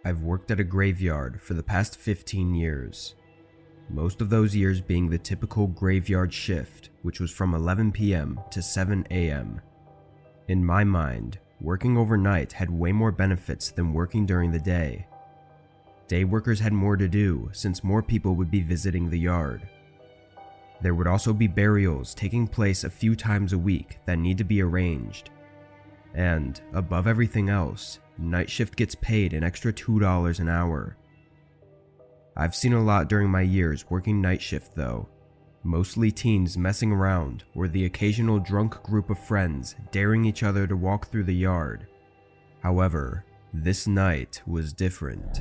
I've worked at a graveyard for the past 15 years. Most of those years being the typical graveyard shift, which was from 11 p.m. to 7 a.m. In my mind, working overnight had way more benefits than working during the day. Day workers had more to do since more people would be visiting the yard. There would also be burials taking place a few times a week that need to be arranged. And, above everything else, night shift gets paid an extra $2 an hour. I've seen a lot during my years working night shift though, mostly teens messing around or the occasional drunk group of friends daring each other to walk through the yard. However, this night was different.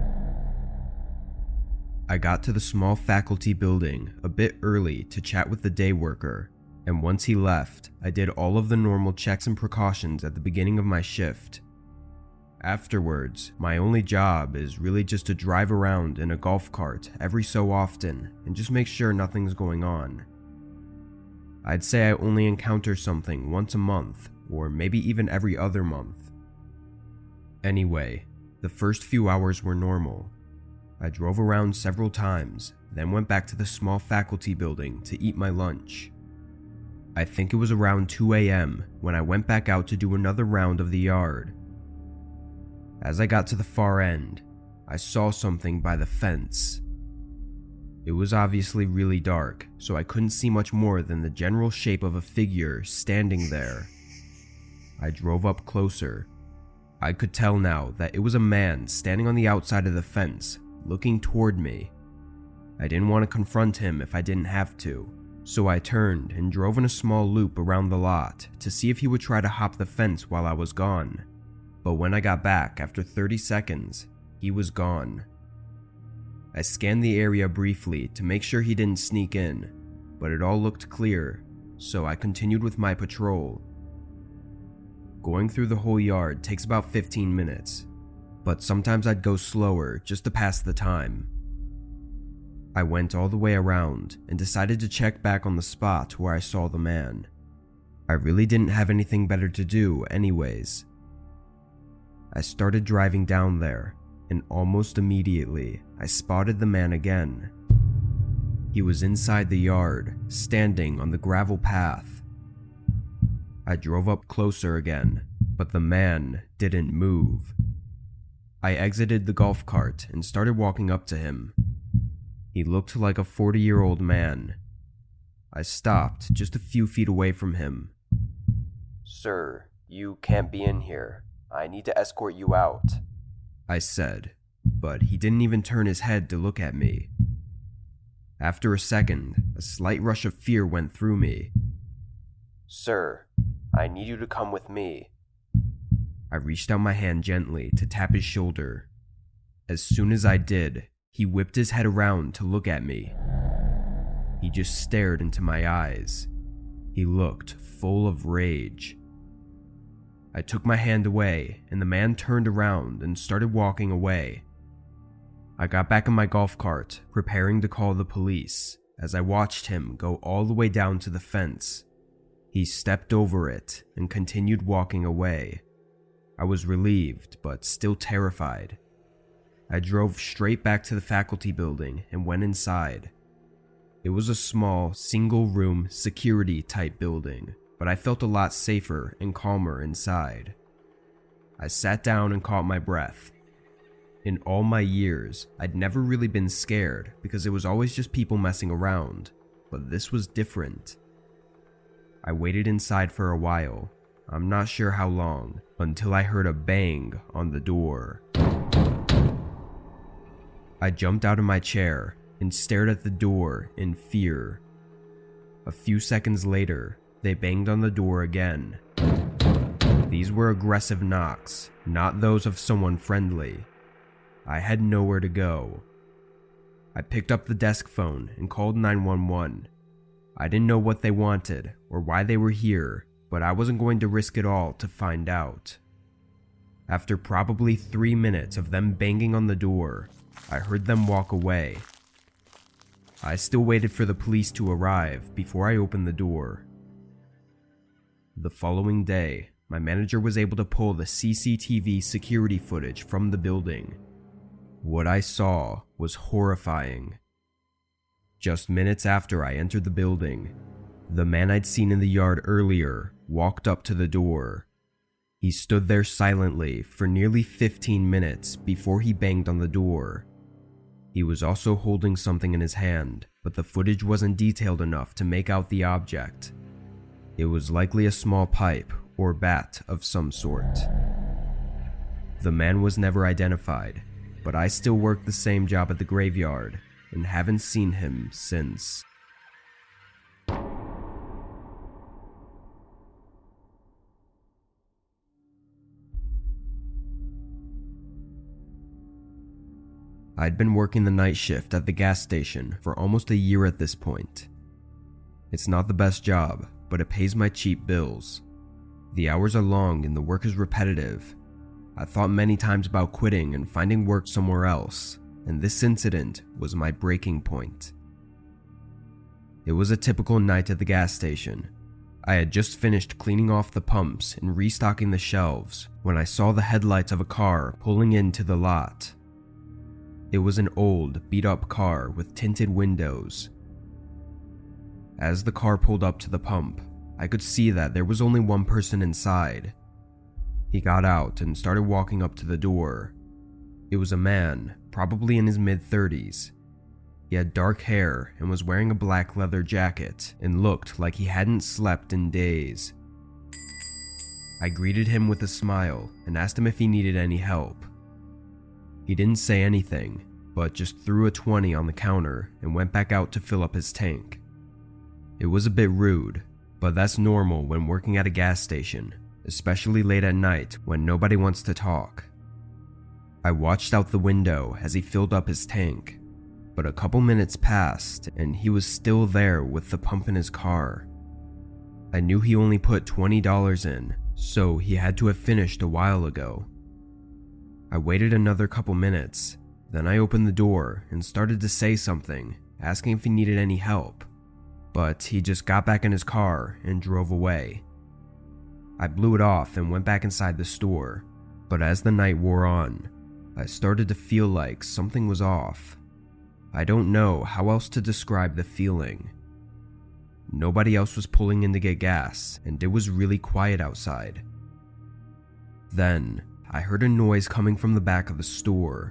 I got to the small faculty building a bit early to chat with the day worker, and once he left, I did all of the normal checks and precautions at the beginning of my shift. Afterwards, my only job is really just to drive around in a golf cart every so often and just make sure nothing's going on. I'd say I only encounter something once a month, or maybe even every other month. Anyway, the first few hours were normal. I drove around several times, then went back to the small faculty building to eat my lunch. I think it was around 2 a.m. when I went back out to do another round of the yard. As I got to the far end, I saw something by the fence. It was obviously really dark, so I couldn't see much more than the general shape of a figure standing there. I drove up closer. I could tell now that it was a man standing on the outside of the fence, looking toward me. I didn't want to confront him if I didn't have to, so I turned and drove in a small loop around the lot to see if he would try to hop the fence while I was gone. But when I got back after 30 seconds, he was gone. I scanned the area briefly to make sure he didn't sneak in, but it all looked clear, so I continued with my patrol. Going through the whole yard takes about 15 minutes, but sometimes I'd go slower just to pass the time. I went all the way around and decided to check back on the spot where I saw the man. I really didn't have anything better to do anyways. I started driving down there, and almost immediately, I spotted the man again. He was inside the yard, standing on the gravel path. I drove up closer again, but the man didn't move. I exited the golf cart and started walking up to him. He looked like a 40-year-old man. I stopped just a few feet away from him. "Sir, you can't be in here. I need to escort you out," I said, but he didn't even turn his head to look at me. After a second, a slight rush of fear went through me. "Sir, I need you to come with me." I reached out my hand gently to tap his shoulder. As soon as I did, he whipped his head around to look at me. He just stared into my eyes. He looked full of rage. I took my hand away, and the man turned around and started walking away. I got back in my golf cart, preparing to call the police, as I watched him go all the way down to the fence. He stepped over it and continued walking away. I was relieved, but still terrified. I drove straight back to the faculty building and went inside. It was a small, single-room, security-type building, but I felt a lot safer and calmer inside. I sat down and caught my breath. In all my years, I'd never really been scared because it was always just people messing around, but this was different. I waited inside for a while, I'm not sure how long, until I heard a bang on the door. I jumped out of my chair and stared at the door in fear. A few seconds later, they banged on the door again. These were aggressive knocks, not those of someone friendly. I had nowhere to go. I picked up the desk phone and called 911. I didn't know what they wanted or why they were here, but I wasn't going to risk it all to find out. After probably 3 minutes of them banging on the door, I heard them walk away. I still waited for the police to arrive before I opened the door. The following day, my manager was able to pull the CCTV security footage from the building, What I saw was horrifying. Just minutes after I entered the building, the man I'd seen in the yard earlier walked up to the door. He stood there silently for nearly 15 minutes before he banged on the door. He was also holding something in his hand, but the footage wasn't detailed enough to make out the object. It was likely a small pipe or bat of some sort. The man was never identified, but I still work the same job at the graveyard and haven't seen him since. I'd been working the night shift at the gas station for almost a year at this point. It's not the best job, but it pays my cheap bills. The hours are long and the work is repetitive. I thought many times about quitting and finding work somewhere else, and this incident was my breaking point. It was a typical night at the gas station. I had just finished cleaning off the pumps and restocking the shelves when I saw the headlights of a car pulling into the lot. It was an old, beat-up car with tinted windows. As the car pulled up to the pump, I could see that there was only one person inside. He got out and started walking up to the door. It was a man, probably in his mid-30s. He had dark hair and was wearing a black leather jacket and looked like he hadn't slept in days. I greeted him with a smile and asked him if he needed any help. He didn't say anything, but just threw a 20 on the counter and went back out to fill up his tank. It was a bit rude, but that's normal when working at a gas station, especially late at night when nobody wants to talk. I watched out the window as he filled up his tank, but a couple minutes passed and he was still there with the pump in his car. I knew he only put $20 in, so he had to have finished a while ago. I waited another couple minutes, then I opened the door and started to say something, asking if he needed any help, but he just got back in his car and drove away. I blew it off and went back inside the store, but as the night wore on, I started to feel like something was off. I don't know how else to describe the feeling. Nobody else was pulling in to get gas, and it was really quiet outside. Then, I heard a noise coming from the back of the store.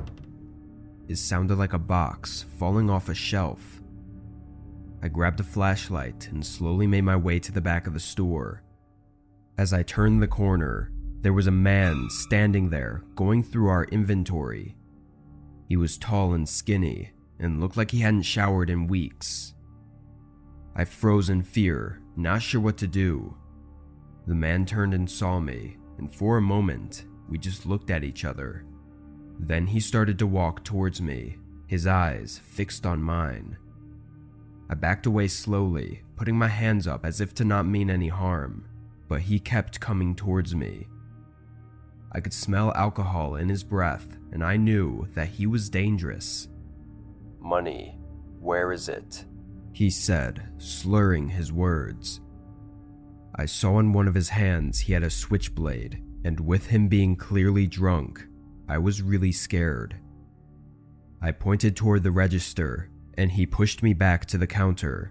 It sounded like a box falling off a shelf. I grabbed a flashlight and slowly made my way to the back of the store. As I turned the corner, there was a man standing there going through our inventory. He was tall and skinny and looked like he hadn't showered in weeks. I froze in fear, not sure what to do. The man turned and saw me, and for a moment, we just looked at each other. Then he started to walk towards me, his eyes fixed on mine. I backed away slowly, putting my hands up as if to not mean any harm, but he kept coming towards me. I could smell alcohol in his breath, and I knew that he was dangerous. "Money, where is it?" he said, slurring his words. I saw in one of his hands he had a switchblade, and with him being clearly drunk, I was really scared. I pointed toward the register, and he pushed me back to the counter.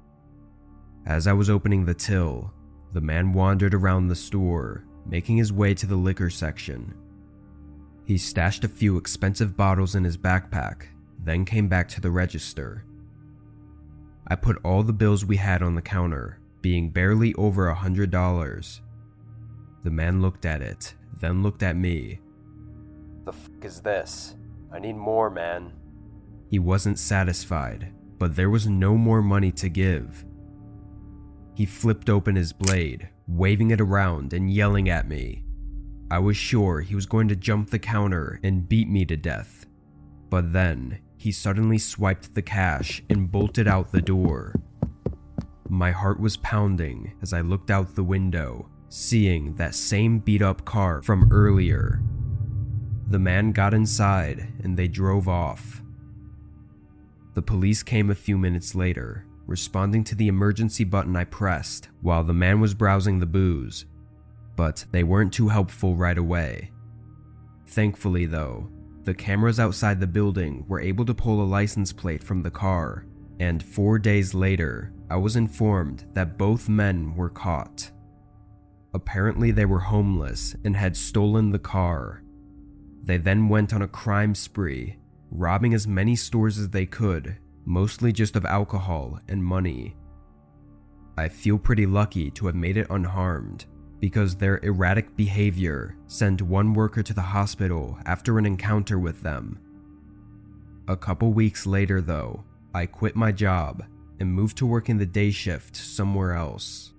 As I was opening the till, the man wandered around the store, making his way to the liquor section. He stashed a few expensive bottles in his backpack, then came back to the register. I put all the bills we had on the counter, being barely over $100. The man looked at it, then looked at me. "The f*** is this? I need more, man." He wasn't satisfied, but there was no more money to give. He flipped open his blade, waving it around and yelling at me. I was sure he was going to jump the counter and beat me to death. But then, he suddenly swiped the cash and bolted out the door. My heart was pounding as I looked out the window, seeing that same beat-up car from earlier. The man got inside and they drove off. The police came a few minutes later, responding to the emergency button I pressed while the man was browsing the booze, but they weren't too helpful right away. Thankfully though, The cameras outside the building were able to pull a license plate from the car, and 4 days later, I was informed that both men were caught. Apparently they were homeless and had stolen the car. They then went on a crime spree, robbing as many stores as they could, mostly just of alcohol and money. I feel pretty lucky to have made it unharmed, because their erratic behavior sent one worker to the hospital after an encounter with them. A couple weeks later though, I quit my job and moved to work in the day shift somewhere else.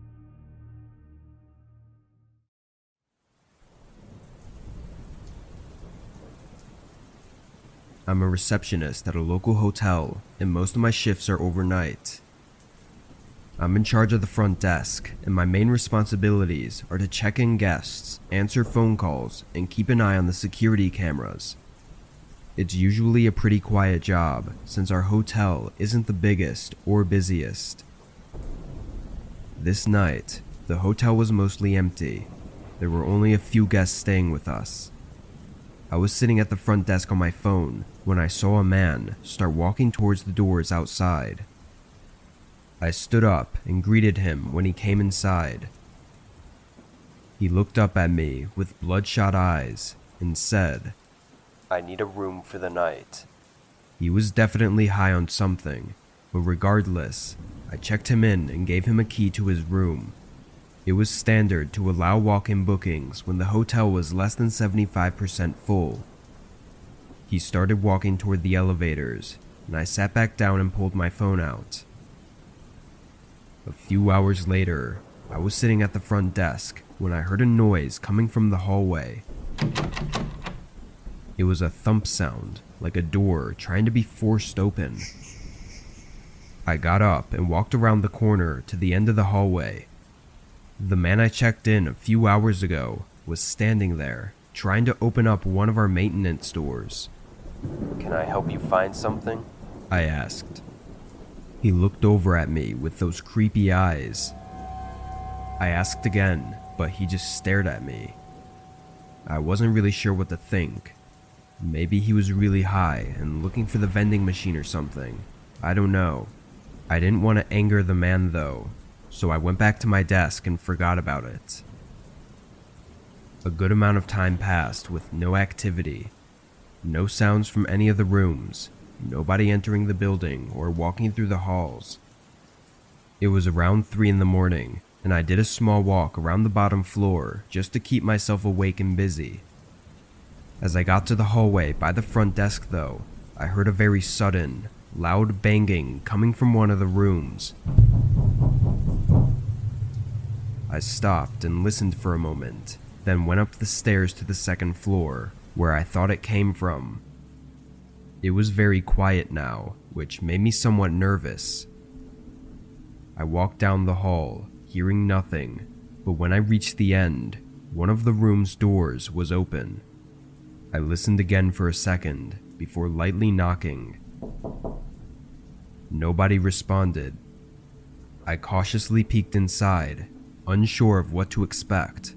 I'm a receptionist at a local hotel, and most of my shifts are overnight. I'm in charge of the front desk, and my main responsibilities are to check in guests, answer phone calls, and keep an eye on the security cameras. It's usually a pretty quiet job, since our hotel isn't the biggest or busiest. This night, the hotel was mostly empty. There were only a few guests staying with us. I was sitting at the front desk on my phone when I saw a man start walking towards the doors outside. I stood up and greeted him when he came inside. He looked up at me with bloodshot eyes and said, "I need a room for the night." He was definitely high on something, but regardless, I checked him in and gave him a key to his room. It was standard to allow walk-in bookings when the hotel was less than 75% full. He started walking toward the elevators, and I sat back down and pulled my phone out. A few hours later, I was sitting at the front desk when I heard a noise coming from the hallway. It was a thump sound, like a door trying to be forced open. I got up and walked around the corner to the end of the hallway. The man I checked in a few hours ago was standing there, trying to open up one of our maintenance doors. "Can I help you find something?" I asked. He looked over at me with those creepy eyes. I asked again, but he just stared at me. I wasn't really sure what to think. Maybe he was really high and looking for the vending machine or something. I don't know. I didn't want to anger the man though, so I went back to my desk and forgot about it. A good amount of time passed with no activity. No sounds from any of the rooms, nobody entering the building or walking through the halls. It was around 3 in the morning, and I did a small walk around the bottom floor just to keep myself awake and busy. As I got to the hallway by the front desk though, I heard a very sudden, loud banging coming from one of the rooms. I stopped and listened for a moment, then went up the stairs to the second floor, where I thought it came from. It was very quiet now, which made me somewhat nervous. I walked down the hall, hearing nothing, but when I reached the end, one of the room's doors was open. I listened again for a second before lightly knocking. Nobody responded. I cautiously peeked inside, unsure of what to expect.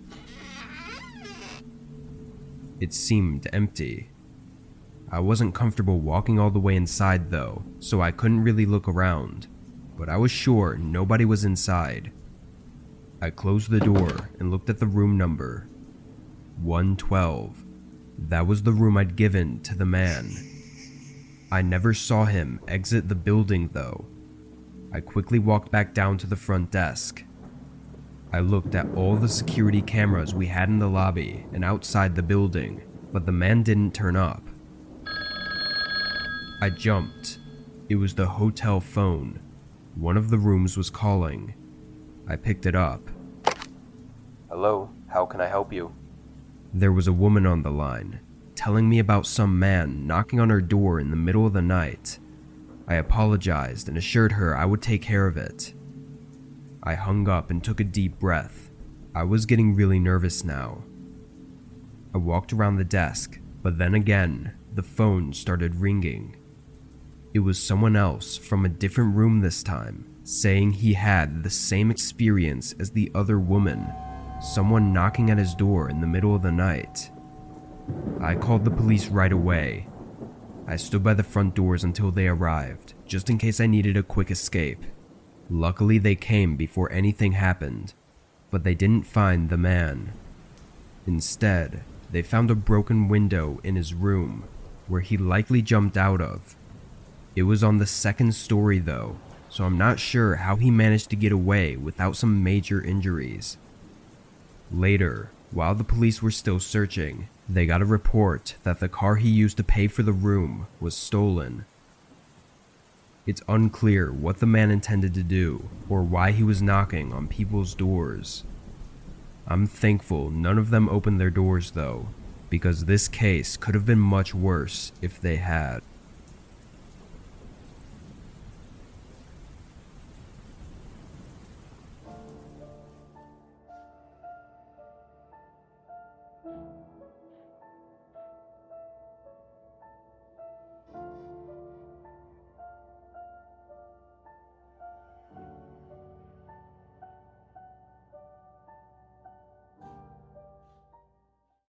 It seemed empty. I wasn't comfortable walking all the way inside though, so I couldn't really look around, but I was sure nobody was inside. I closed the door and looked at the room number. 112. That was the room I'd given to the man. I never saw him exit the building though. I quickly walked back down to the front desk. I looked at all the security cameras we had in the lobby and outside the building, but the man didn't turn up. I jumped. It was the hotel phone. One of the rooms was calling. I picked it up. "Hello, how can I help you?" There was a woman on the line, telling me about some man knocking on her door in the middle of the night. I apologized and assured her I would take care of it. I hung up and took a deep breath. I was getting really nervous now. I walked around the desk, but then again, the phone started ringing. It was someone else from a different room this time, saying he had the same experience as the other woman, someone knocking at his door in the middle of the night. I called the police right away. I stood by the front doors until they arrived, just in case I needed a quick escape. Luckily, they came before anything happened, but they didn't find the man. Instead, they found a broken window in his room, where he likely jumped out of. It was on the second story though, so I'm not sure how he managed to get away without some major injuries. Later, while the police were still searching, they got a report that the car he used to pay for the room was stolen. It's unclear what the man intended to do or why he was knocking on people's doors. I'm thankful none of them opened their doors though, because this case could have been much worse if they had.